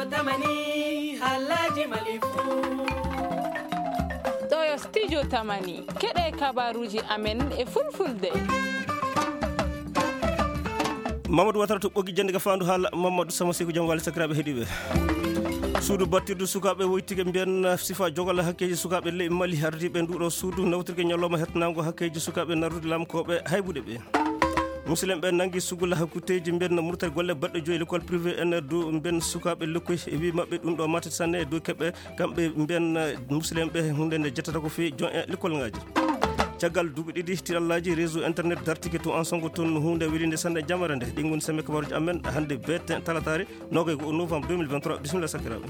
tamani halaji malifu ɗo studio tamani keɗe kabaruji amen e fulfulde. Mamadou Watara to ɓoggi jande ka fandu haala Mamadou Sama Seko jam wali sakiraɓe heeɗiɓe suudu battirdu sukaɓe woytike mbiyen sifa jogala hakkeji sukaɓe ley Mali ardiɓe nduɗo suudu nawtirke ñalloma hettanango hakkeji sukaɓe narrude lamkoɓe haybude ɓe musidɓe ɓe nangi sugula hakkuteji mbiyen murtade golle baɗɗo joyi l'école privé en dow mbiyen sukaɓe lokkoy e wi mabɓe ɗum ɗo matata sanne e dow keɓɓe kamɓe mbiyen musidɓe ɓe hunde nde jettata ko fewi jon e l'école ngaji caggal duuɓi ɗiɗi tirallaji réseau internet dartike to en songo toon hunde welinde sanne jamara nde ɗi goni semme kabaruji amen hande beten talatare nogay ko novembre 2023 bisimilla sakiraɓe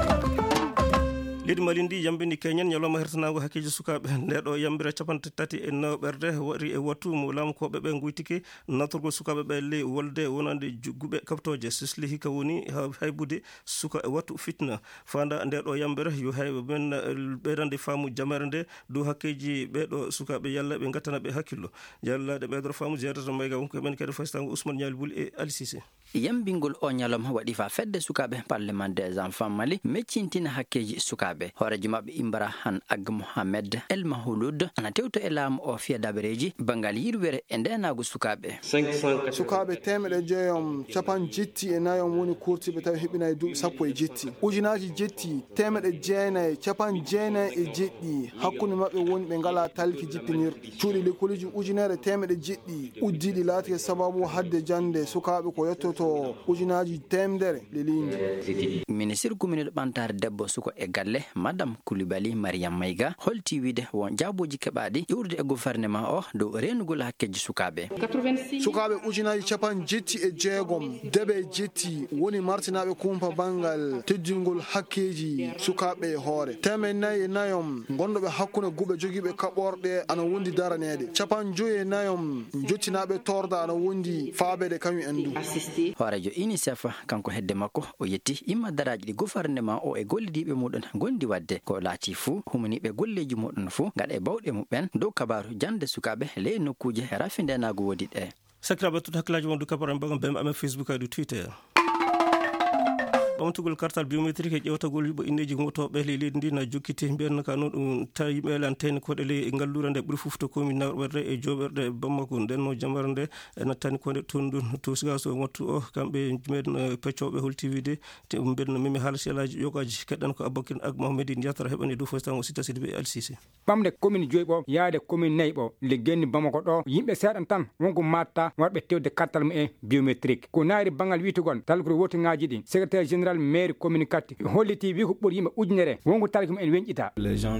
leydi Mali ndi yambini keñen ñalawma hertanago hakkeji sukaɓe ndeɗo yambira capanɗe tati e nawɓerde waɗi e wattu mo lamkoɓe ɓe guytiki naturgol sukaɓe ɓe ley wolde wonande guɓe kaptoje sisli hikka woni haybude suka e wattu fitna fanda ndeɗo yambira yo hay men ɓeydande faamu jamere nde dow hakkeji ɓeɗo sukaɓe yalla ɓe gattana ɓe hakkillo yallade ɓeydoro faamu jeedata mayga wonko men kadi faystango Ousmane Niali Bouli e Ali Cissé yambingol o ñalawma waɗi fa fedde sukaɓe parlement des enfants Mali meccintina hakkeji sukaɓe horejo mabɓe Imbara Han Ag Mohamed El Mahouloud ana tewto e laamu o fiya dabareji bangal yirwere e ndenago sukaɓe sukaɓe temeɗe jeeyom capan jetti e nayom woni kurtiɓe tawi heɓinayi duuɓi sappo e jetti ujunaji jetti temeɗe jeenayi capan jeenayi e jeɗɗi hakkude mabɓe woni ɓe ngala talki jippinirɗi cuuɗi l'écoliji ujunere temeɗe jeɗɗi uddiɗi laati e sababu hadde jande sukaɓe ko yettoto ujunaji temdere le ligne ministre commune ɓantare debbo suko e galle madame Koulibaly Mariam Maïga holti wiide won jaaboji keɓaɗi ƴurde e gouvernement o dow renugol hakkeji sukaɓe sukaɓe ujunaji capan jetti e jeegom deɓe jetti woni martinaɓe kumpa bangal teddingol hakkeji sukaɓe e hoore temen nayyi e nayom gonɗoɓe hakkude guɓe joguiɓe kaɓorɗe ana wondi daranede capan joyi e nayom jottinaɓe torda ana wondi faabede kañum en du horejo UNICEF kanko hedde makko o yetti imma daraji ɗi gouvernement o e gollidiɓe muɗum gondi wadde ko laati fuu humaniɓe golleji muɗum fuu gaɗa e bawɗe muɓen dow kabaru jande sukaɓe ley nokkuje rafindenago wodi ɗe sakiraɓe tout hakkillaji won du kabaru bagam bem amen Facebook adu Twitter ɓamtugol kartal biométrique e ƴewtagol yuɓo inneji gotoɓe ley leydi ndi na jokkiti mbiyen ka noon ɗum tawi yimɓe lanteni koɗe ley ngallure nde ɓuuri foof to commune nawɓerde e joɓerde Bamako nden no jamara nde nattani konde toon ɗum to sigaso wattu o kamɓe meɗen peccoɓe hol TV de mbiyen mimi haala selaji yogaji keɗɗan ko Aboubakar Ag Mohamed jatara heɓani dow fostan o sita sidi ɓe LCC ɓamde commune joyi ɓo yaade commune nayyi ɓo le genni Bamako ɗo yimɓe seeɗan tan wonko matta warɓe tewde kartal mum e biométrique ko naari bangal witugol talkore wotingaji ɗi secrétaire général maire commune katti holliti wi ko ɓuuri yimɓe ujunere wonko talki mum en weñƴita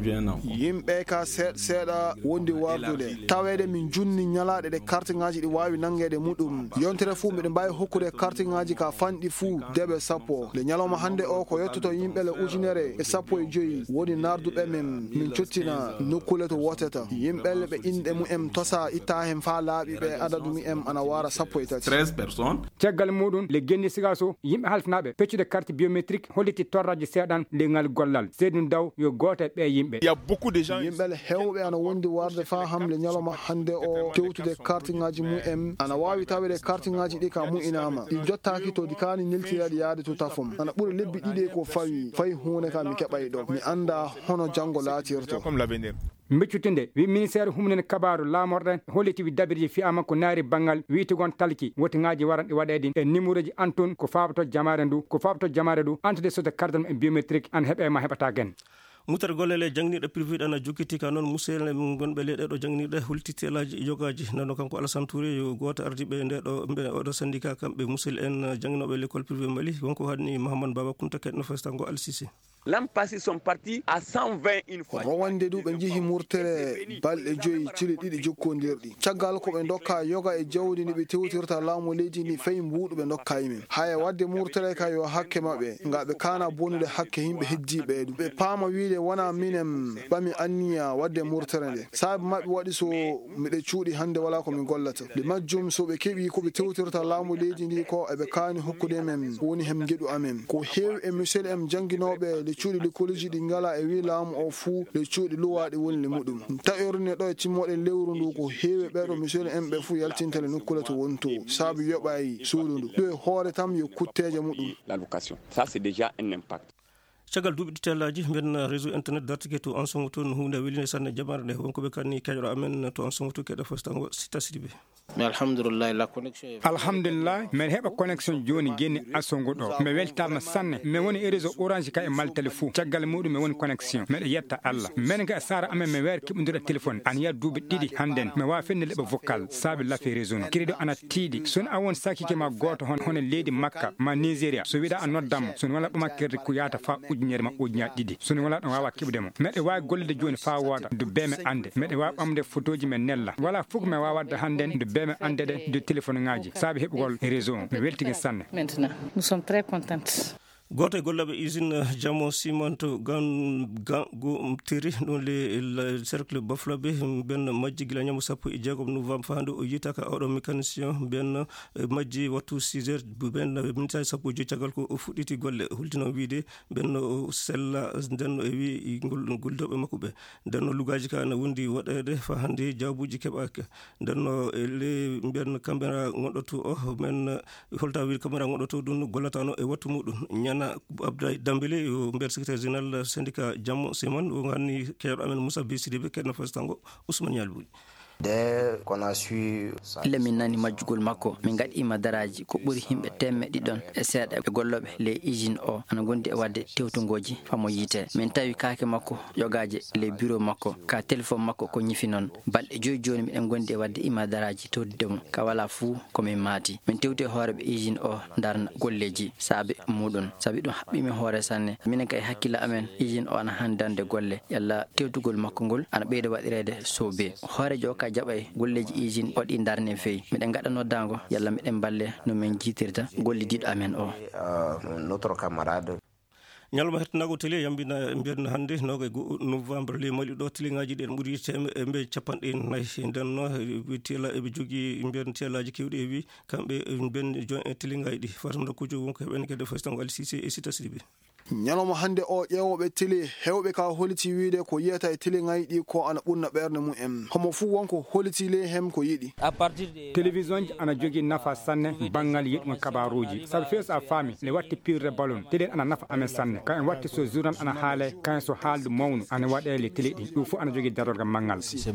yimɓe ka seeɗa wondi wardude tawede min junni ñalaɗe ɗe carte ngaji ɗi wawi nangede muɗum yontere fuu mbiɗe mbawi hokkude carte ngaji ka fanɗi fuu deɓe sappo le ñalawma hande o ko yettoto yimɓele ujunere e sappo e joyi woni narduɓe men min cottina nokkule to woteta yimɓelle ɓe inɗe mumen tosa itta hen fa laaɓi ɓe adadu mumen ana wara sappo e tati 13 personnes caggal muɗum le genni sigaso yimɓe haltanaɓe peccude carte biométrique holliti torraji seeɗan lengal gollal seydou daw yo goto e ɓe yimɓe yimɓele hewɓe ana wondi warde fa hamle ñalawma hande o tewtude carte ngaji mumen ana wawi tawede carte ngaji ɗi ka mu'inama ɗi jottaki to ɗi kani neltiraɗi yaade to tafum ana ɓuuri lebbi ɗiɗi ko fayi hunde ka mi keɓay ɗo mi anda hono janggo laatirto mbeccutinde wi ministére humnene kabaru lamorɗen holliti wi dabirji fiyama ko naari bangal wiytugon talki wotingaji waranɗi waɗede e numéro ji antun ko fabato jamare ndu antude sode carte e biométrique an heeɓema heɓata gen mutere gollele jangniɗe privé ɗana jokkiti ka noon musidɓe gonɓe ley ɗeɗo jangniɗe hultitelaji yogaji nano kanko Alassane Touré yo goto ardiɓe ndeɗo mbe oɗo syndicat kamɓe musidɓe en jangnoɓe l'école privé Mali wonko hanni Mahamadou Baba Kounta keɗno festango Al-Sisi L'an passé sont partis à 120 une fois. Rwande du ɓe jeehi murtere balɗe joyi cili ɗiɗi jokkodirɗi caggal ko ɓe dokka yoga e jawdi ndi ɓe tewtirta laamu leydi ndi fayi mbuuɗu ɓe dokka yimen haya wadde murtere ka yo hakke maɓɓe nga ɓe kana bonude hakke yimɓe heddiɓe ɗum ɓe paama wiide wona minen ɓami anniya wadde murtere nde saabi maɓɓe waɗi so miɗe cuuɗi hande wala ko min gollata nde majjum so ɓe keeɓi ko ɓe tewtirta laamu leydi ndi ko eɓe kaani hokkude men woni hem geɗu amen ko heewi e monsieur em janguinoɓe le cuuɗi likkoliji ɗi ngala e wi laamu o fuu le cuuɗi luwaɗi woni le muɗum taƴorne ɗo e timmoɗe lewru ndu ko heewi ɓeɗo miseli en ɓe fuu yaltintele nokkule to woni to saabu yoɓayi suudu ndu ɗo e hoore tam yo kutteje muɗum. L'allocation, ça c'est déjà un impact. caggal duuɓi ɗitellaji mbiyen réseau internet dartike to an songo toon hunde weline sanne jamare nde wonkoɓe kanni keƴoɗo amen to an songo to keɗa fostango Sita Sidibé. Mais alhamdulillah la connexion alhamdulillah men heɓa connexion joni geni asongo ɗo mi weltama sanne mi woni e réseau orange ka e maltele fou caggal muɗum mi woni connexion meɗa yetta Allah men ga sara amen mi weere keɓodira téléphone an yiya duuɓi ɗiɗi hannden mi wawa fenne leɓa vocal saabi lafe réseau no crédit ana tiiɗi son a won sakike ma goto hono leydi Makka ma Nigéria so wiɗa a noddamo son wala ɓumakkerde ko yata fa ujunere ma ujuñaji ɗiɗi sono wala ɗon wawa keɓdemo meɗe wawi gollide joni fa wooda de beme ande meɗe wawi ɓamde photoji men nella wala fof mi wawa wadde hannden de beme ande ɗe de téléphone ngaji saabi heɓugol réseau mi weltigui sanne. Maintenant nous sommes très contentes. goto e gollaɓe usine Jamo Ciment gango teri ɗon le cercle Baflabe ben majji gila ñamo 16 novembre fa hande o yitaka oɗo mécanicien ben majji wattu 6h ben minutaji 15 caggal ko fuɗɗiti golle hultino wiide ben sella nden e wi guldoɓe makko ɓe nden lugaji ka ne wondi waɗede fa hande jawbuji keɓaka nden le ben caméra gonɗoto o men holta wi caméra gonɗoto ɗum gollatano e wattu muɗum ñana Abdoulaye Dambélé yo mber secrétaire général syndicat Jamo Ciment o ganni keeɗo amen Moussa B Sidibé keɗno fastango Ousmane Yalbouy. Dès qu'on a su lemin nani majjugol makko min gaɗima daraji ko ɓuri himɓe temmeɗɗi ɗon e seeɗa e golloɓe le usine o ana gondi e wadde tewtugoji famo yiite min tawi kaake makko yogaje le bureau makko ka téléphone makko ko ñifi noon balɗe joyi joni miɗen gondi e wadde ima daraji tewtudemo ka wala fuu komin maati min tewti e hooreɓe usine o darna golleji saabi muɗum saabi ɗum haɓɓimi hoore sanne minen ka e hakkille amen usine o ana handande golle yalla tewtugol makko ngol ana ɓeyde waɗirede soobe hoorejo ka jaɓay golleji usine o ɗi darne feewi miɗen gaɗa noddago yalla miɗen balle no min jiitirta gollidiɗo amen o notre camarade ñalma hettanago télé yambina mbiyen hannde noga novembre le mali ɗo téléŋaji ɗi en ɓuuri mbe capanɗe nayyi nden no tela eɓe jogui mbiyen telaji kewɗi e wi kamɓe ben jon téléŋaji ɗi fatamda kujo wonko heɓen kede fastango Ali Cissé e Sita Sidibé. ñalawma hande o ƴeewoɓe télé hewɓe ka holiti wiide ko yiyata e téléŋaji ɗi ko ana ɓurna ɓerde mumen homo fuu wonko holiti le hem ko yiɗi télévision ji ana jogui nafa sanne banggal yiɗmo kabaruji saabu fees a faami le watti pirre ballon télé ana nafa amen sanne ka en watti so journal ana haale kaen so haaldu mawnu ana waɗe le télé ɗi ɗum fof ana jogui darorgal manggal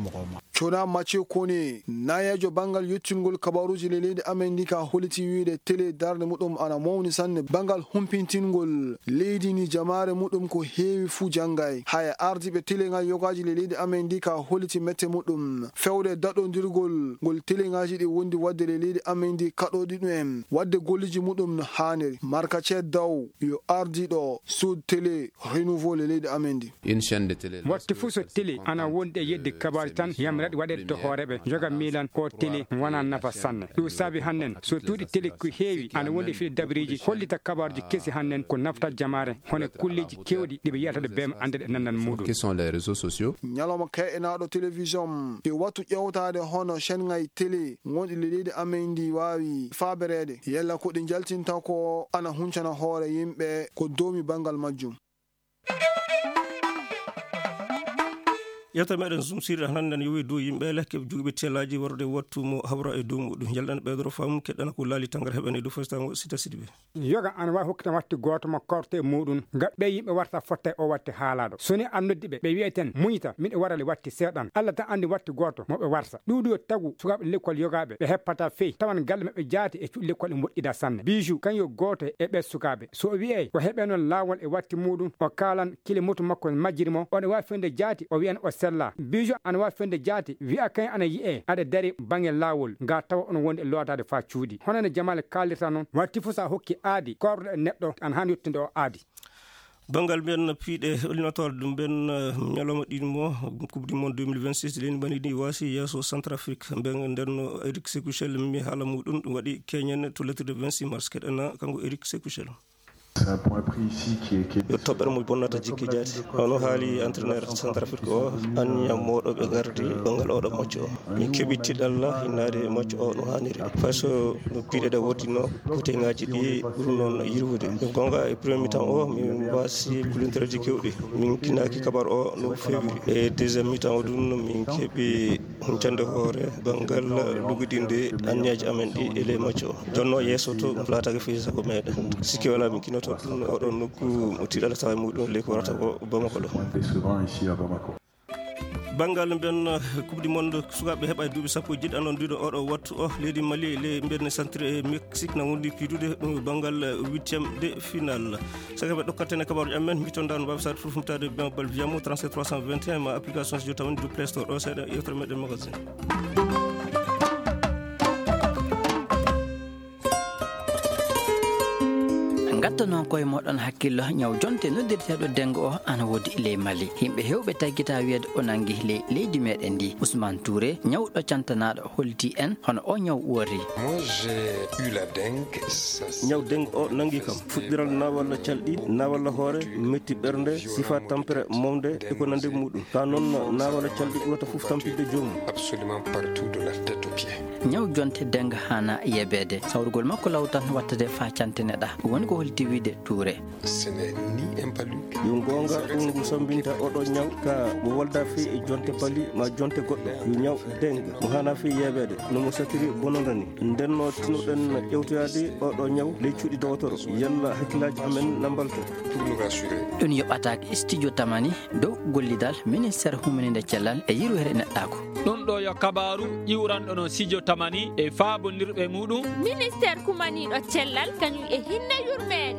cona Mathieu Kone nayejo bangal yettingol kabaruji le leydi amen ndi ka holiti wiide télé darde muɗum ana mawni sanne bangal humpintingol leydi ni jamare muɗum ko heewi fuu janggay haya ardiɓe téléŋaji yogaji le leydi amen ndi ka holiti mette muɗum fewde daɗodirgol ngol téléŋaji ɗi wondi wadde le leydi amen ndi kaɗoɗi ɗum en wadde golliji muɗum no haniri Marka Thiet Daw yo ardiɗo sud télé renouveau le leydi amen ndi une chaîne de télé watti fuu so télé ana wonde yedde kabari tan yamiraɗi waɗede to hooreɓe joga milan ko télé wona nafa sanne ɗum saabi hannen so tuuɗi télé ko heewi ana wonde fiɗe dabriji hollita kabaruji kesi hannen ko nafta jamare hono kulleji kewɗi ɗiɓe yiyata bem ande ɗe nannan muɗum qui sont les réseaux sociaux ñalawma ke'enaɗo télévision e wattu ƴewtade hono chaîne ŋaji télé gonɗi le leydi amen ndi wawi faberede yalla ko ɗi jaltinta ko ana huncana hoore yimɓe ko domi bangal majjum. yewta meɗen zoom sirra hannde yowi dow yimɓe lekke jogiɓe telaji warde wattu mo hawra e dow muɗum jalɗan ɓeydoro fam keɗɗana ko laali tangar heɓene dow fastango Sita Sidibé. yoga ana wawi hokkita watti goto mo korte muɗum gaɓɓe yimɓe warta fotta o watti haalaɗo soni an noddi ɓe wiyeten muñita miɗe warale watti seeɗan Allah tan andi watti goto moɓe warsa ɗuuɗi o tagu sukaɓe l'école yogaɓe ɓe heppata feyi tawan galle maɓɓe jaati e cuuɗi l'école e moƴƴida sanne bijou kañyo goto e ɓe sukaɓe so o wiye o heɓe noon lawol e watti muɗum o kalan kile moto makko majjiri mo on wawi fende jaati o wiyan o sella bijou ana wawi fende jaati wiya kañ ana yiye aɗa dari banggue lawol ga tawa on wonde e lotade fa cuuɗi honone jamale kallirta noon watti fo sa hokki aadi korɗo e neɗɗo ana hani yettinde o aadi bangal men piiɗe éliminatoire ɗum ben ñalawma ɗinmo coupe du monde 2026 leni bani ni wasi yesso Centrafrique ben ndenno Eric Sékouchel mi haala muɗum ɗum waɗi keñen to lettre de 26 mars keɗena kanko Eric Sékouchel. c'est un point pris ici qui est yo toɓɓere mo bonnata jikki jaati hono haali entraîneur Centrafrique o anniya moɗoɓe gardi gongal oɗo match o min keeɓi tiɗalla hinnaade match o no hanniri fay so no piiɗeɗe woddino côté ngaji ɗi ɓuri noon yirwude gonga e premier mi-temps o min wasi kulintereji kewɗi min kinaki kabar o no fewiri e deuxiéme mi-temps o ɗum min keeɓi huncande hoore banggal luguɗinde anniyaji amen ɗi e ley match o jonno yesso to latake fisa ko meɗen sikki wala min kinoto ɗum oɗon nokku mo tiɗala tawa muɗum ley ko warata ko Bamako ɗo bangal ben coupe du monde sukaɓe heɓa duuɓi sappo e jiɗi anon ndiɗo oɗo wattu o leydi Mali le mbiɗen centre e Mexique na wondi piidude ɗum bangal 8e de finale sakaɓe ɗokkatene kabaruji amen mbitonda no mbawi sade fufumtade bal wiyamo 37 321 ma application so tawani du Play Store ɗo seeɗa yewtere meɗen magazine. gatta noon koye moɗon hakkillo ñaw jonte noddirteɗo dengo o ana woodi ley Mali yimɓe hewɓe taggita wiyede o nangui ley leydi meɗen ndi Ousmane Touré ñawɗo cantanaɗo holti en hono o ñaw woori. Moi j'ai eu la dengue. ñaw dengue o nangui kam fuɗɗiral na walla calɗi na walla hoore metti ɓernde sifa tampere momde e ko nande muɗum ka noon na walla calɗi ɓurata foof tampide joomum. Absolument partout de la tête aux pieds. ñaw jonte dengue hana yebede sawrugol makko lawtan wattade fa cantineɗa woni ko holti wiide Touré. Ce n'est ni un paluc. yo gonga ɗum ngu sambinta oɗo ñaw ka mo walda fi e jonte pali ma jonte goɗɗo yo ñaw dengue mo hana fi yebede no mo satiri bonondani ndenno tinuɗen ƴewtoyade oɗo ñaw ley cuuɗi dowotoro yalla hakkillaji amen nambalto pour nous rassurer. ɗum yoɓatake studio tamani dow gollidal ministére humanide cellal e yirwere neɗɗako ɗum ɗo yo kabaru ƴiwranɗo no studio tamani e faabondirɓe muɗum ministére kumaniɗo cellal kañum e hinne yurmede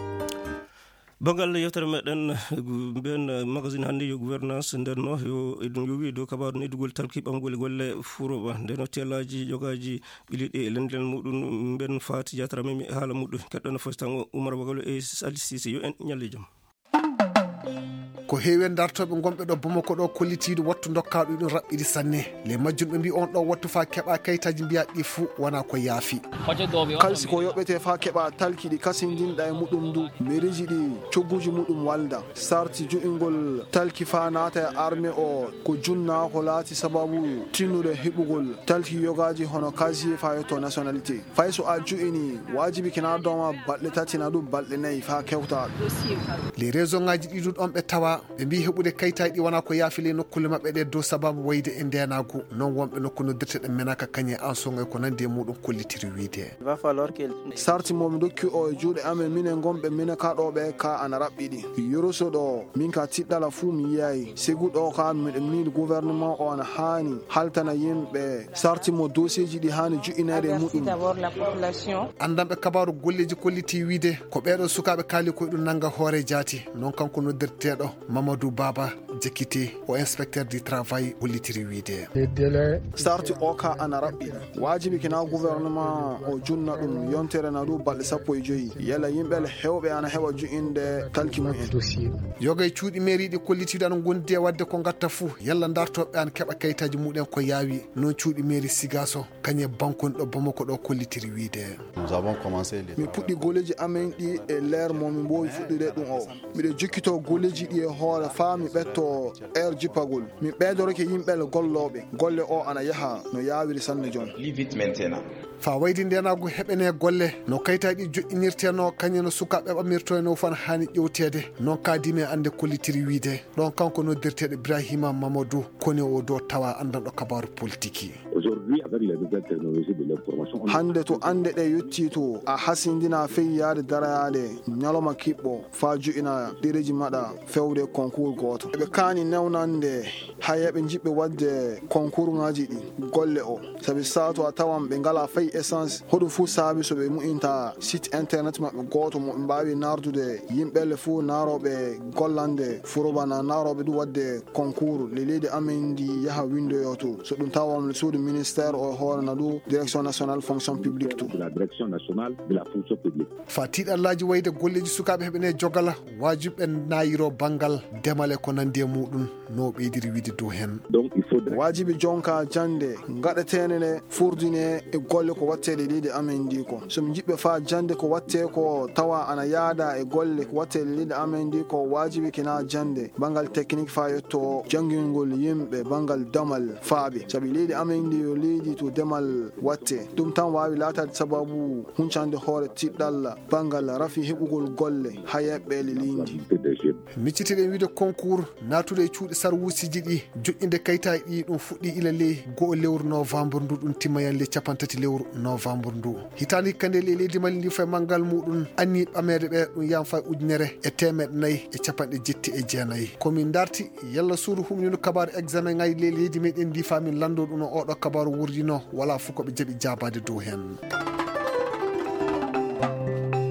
bangal yewtere meɗen mbiyen magazine hannde yo gouvernance ndenno yo eɗum yowi dow kabaru neddugol talki ɓamgol golle fuuroɓa ndeno tellaji jogaji ɓiliɗi e lendel muɗum mbiyen faati jatara mimi haala muɗum keɗɗono fositan Oumar Bagalo e Ali Cissé yo en ñalle joom ko heewi dartoɓe gonɓe ɗo Bamako ɗo kollitiɗo wattu dokkaɗo ɗum raɓɓiɗi sanne les majjum ɓe mbi on ɗo wattu fa keɓa kayitaji mbiya ɗi fuu wona ko yaafi kalsi ko yoɓete fa keɓa talki ɗi kasindinɗa e muɗum du mairiji ɗi cogguji muɗum walda sarti jo'ingol talki fa naata e armé o ko junna ko laati sababu tinnude heɓugol talki yogaji hono casier fa yetto nationalité fay so a jo'ini wajibi kena doma balɗe tati na ɗum balɗe nayyi fa kewta les raison ngaji ɗi ɗon ɓe tawa ɓe mbi heɓude kayitaji ɗi wona ko yaafile nokkule maɓɓe ɗe dow sababu wayde e ndenago non wonɓe nokku noddirteɗe menaka kañe en songa ko nandi e muɗum kollitiri wiide sarti momi dokki o e juuɗe amen minen gonɓe mine ka ɗo ɓe ka ana raɓɓiɗi yoroso ɗo min ka tiɗɗala fuu mi yiyayi seguɗo ka miɗen miili gouvernement o ana hani haltana yimɓe sarti mo dossier ji ɗi hani juɗinede e muɗum andanɓe kabaru golleji kolliti wiide ko ɓeɗo sukaɓe kaali koye ɗum nanga hoore jaati non kanko noddirteɗo Mamadou Baba Jekite o inspecteur du travail hollitiri wiide sarti o ka ana raɓɓi wajibi kina gouvernement o junna ɗum yontere na ɗum balɗe 15 yalla yimɓe hewɓe ana heɓa ju'inde talki mumen yoga e cuuɗi mairie ɗi kollitiɗo ana gondi e wadde ko gatta fuu yalla dartoɓe an keɓa kayitaji muɗen ko yaawi non cuuɗi mairie Sigaso kañe bankoni ɗo Bamako ɗo kollitiri wiide mi puɗɗi golleji amen ɗi e leer momi mbowi fuɗɗide ɗum o miɗe jokkito golleji ɗi e hoore fa mi ɓetto air jippagol mi ɓeydoroke yimɓele golloɓe golle o ana yaaha no yawiri sanne jon fa waydi ndenago heɓene golle no kayitaji ɗi joƴƴinirteno kañeno sukaɓe ɓamirto no fan hani ƴewtede non kadimi ande kollitiri wiide ɗon kanko noddirteɗo Ibrahima Mamadou koni o do tawa andanɗo kabaru politique hande to ande ɗe yetti to a hasindina feyyade darayade ñaloma kiɓɓo fa ju'ina ɗereji maɗa fewde concours goto ɓe kani newnande hayeɓe jiɓɓe wadde concours ngaji ɗi golle o saabi sato a tawan ɓe ngala fay essence hoɗum fuu saabi so ɓe mu'inta site internet maɓɓe goto mo ɓe mbawi nardude yimɓele fuu naroɓe gollande furobana naroɓe ɗum wadde concours le leydi amen ndi yaaha windoyo to so ɗum tawan suudu ministére ministère o hoorana ɗo direction nationale fonction publique to la direction nationale de la fonction publique fa tiiɗallaji wayde golleji sukaɓe heɓene jogala wajiɓe nayiro banggal demale ko nandi e muɗum no ɓeydiri wiide dow hen. Donc il faut wajibi jonka jande gaɗetenene furdine e golle ko wattede leydi amen ndi ko somi jiɓɓe fa jande ko watte ko tawa ana yaada e golle ko wattede leydi amen ndi ko wajibi kina jande bangal technique fa yetto jangingol yimɓe bangal damal faaɓe saabi leydi amen ndi yo leydi to demal watte ɗum tan wawi latade sababu huncande hoore tiɗɗalla bangal rafi heɓugol golle ha yeɓɓele leydi. miccitiɗen wiide concours natude e cuuɗi sarwusiji ɗi joƴƴinde kayitaji ɗi ɗum fuɗɗi ila ley go'o lewru novembre ndu ɗum timmayanle 30 lewru novembre ndu hitande hikkande le leydi mali ndi fay manggal muɗum anni ɓamede ɓe ɗum yam fay ujunere e 179 komin darti yalla suudu humnino kabaru examen ngaji le leydi meɗen ndi famin lando ɗum no oɗo kabaru wurdino wala fof koɓe jaaɓi jabade dow hen.